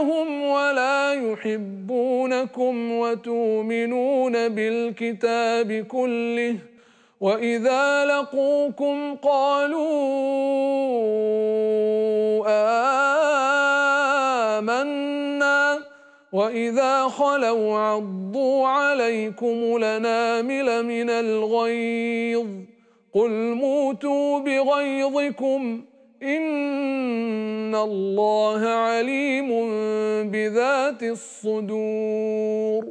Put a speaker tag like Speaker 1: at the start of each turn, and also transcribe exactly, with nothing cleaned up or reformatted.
Speaker 1: يحبونهم ولا يحبونكم وتؤمنون بالكتاب كله وإذا لقوكم قالوا آمنا وإذا خلوا عضوا عليكم الأنامل من الغيظ قل موتوا بغيظكم إن الله عليم بذات الصدور.